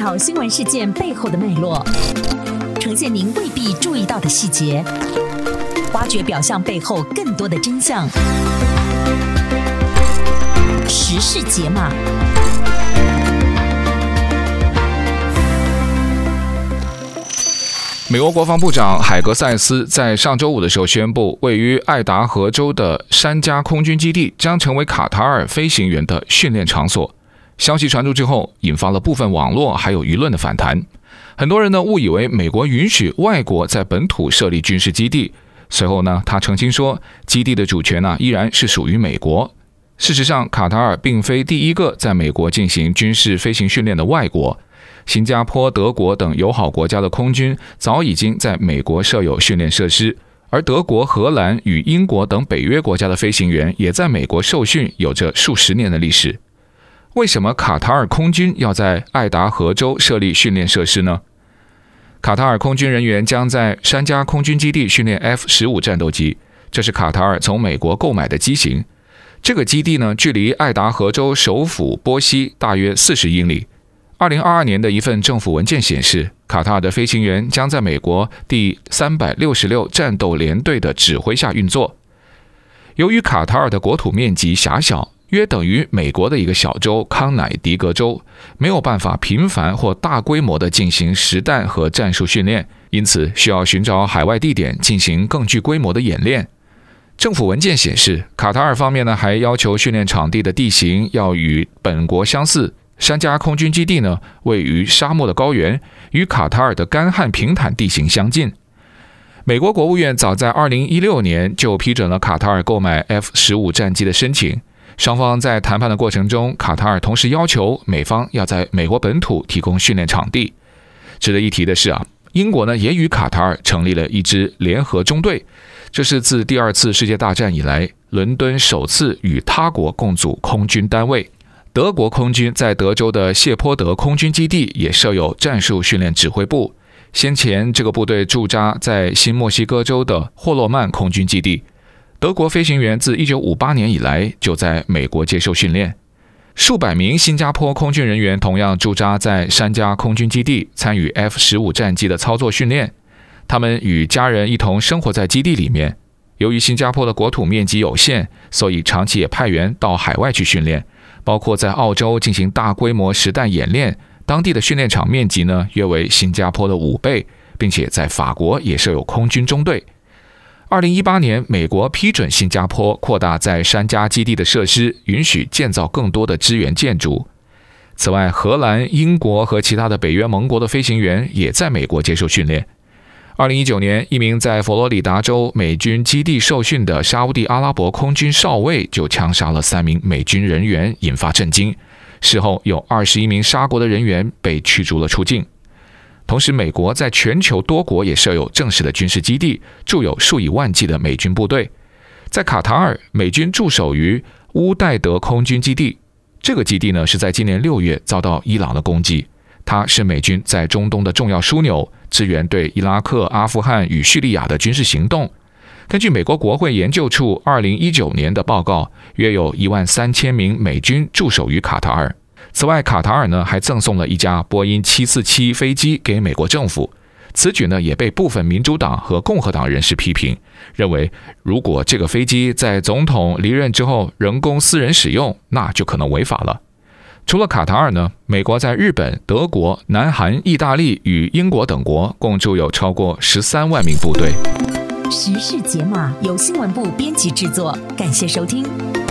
条新闻事件背后的脉络，呈现您未必注意到的细节，挖掘表象背后更多的真相。时事解码。 美国国防部长海格塞斯在上周五的时候宣布，位于爱达荷州的山加空军基地将成为卡塔尔飞行员的训练场所。消息传出之后，引发了部分网络还有舆论的反弹。很多人呢误以为美国允许外国在本土设立军事基地。随后呢，他澄清说，基地的主权依然是属于美国。事实上，卡塔尔并非第一个在美国进行军事飞行训练的外国。新加坡、德国等友好国家的空军早已经在美国设有训练设施，而德国、荷兰与英国等北约国家的飞行员也在美国受训，有着数十年的历史。为什么卡塔尔空军要在爱达荷州设立训练设施呢？卡塔尔空军人员将在山加空军基地训练 F-15 战斗机，这是卡塔尔从美国购买的机型。这个基地呢，距离爱达荷州首府波西大约40英里。2022年的一份政府文件显示，卡塔尔的飞行员将在美国第366战斗联队的指挥下运作。由于卡塔尔的国土面积狭小，约等于美国的一个小州康乃狄格州，没有办法频繁或大规模地进行实弹和战术训练，因此需要寻找海外地点进行更具规模的演练。政府文件显示，卡塔尔方面呢还要求训练场地的地形要与本国相似。山加空军基地呢位于沙漠的高原，与卡塔尔的干旱平坦地形相近。美国国务院早在2016年就批准了卡塔尔购买 F-15 战机的申请。双方在谈判的过程中，卡塔尔同时要求美方要在美国本土提供训练场地。值得一提的是英国呢也与卡塔尔成立了一支联合中队，这是自第二次世界大战以来，伦敦首次与他国共组空军单位。德国空军在德州的谢泼德空军基地也设有战术训练指挥部，先前这个部队驻扎在新墨西哥州的霍洛曼空军基地。德国飞行员自1958年以来就在美国接受训练。数百名新加坡空军人员同样驻扎在山加空军基地，参与 F-15 战机的操作训练。他们与家人一同生活在基地里面。由于新加坡的国土面积有限，所以长期也派员到海外去训练，包括在澳洲进行大规模实弹演练，当地的训练场面积呢约为新加坡的5倍，并且在法国也设有空军中队。2018年，美国批准新加坡扩大在山加基地的设施，允许建造更多的支援建筑。此外，荷兰、英国和其他的北约盟国的飞行员也在美国接受训练。2019年，一名在佛罗里达州美军基地受训的沙烏地阿拉伯空军少尉就枪杀了3名美军人员，引发震惊。事后有21名沙国的人员被驱逐了出境。同时，美国在全球多国也设有正式的军事基地，驻有数以万计的美军部队。在卡塔尔，美军驻守于乌代德空军基地。这个基地呢是在今年6月遭到伊朗的攻击，它是美军在中东的重要枢纽，支援对伊拉克、阿富汗与叙利亚的军事行动。根据美国国会研究处2019年的报告，约有13000名美军驻守于卡塔尔。此外，卡塔尔呢还赠送了一架波音747飞机给美国政府。此举呢也被部分民主党和共和党人士批评，认为如果这个飞机在总统离任之后仍供私人使用，那就可能违法了。除了卡塔尔呢，美国在日本、德国、南韩、意大利与英国等国共驻有超过13万名部队。 时事解码由新闻部编辑制作，感谢收听。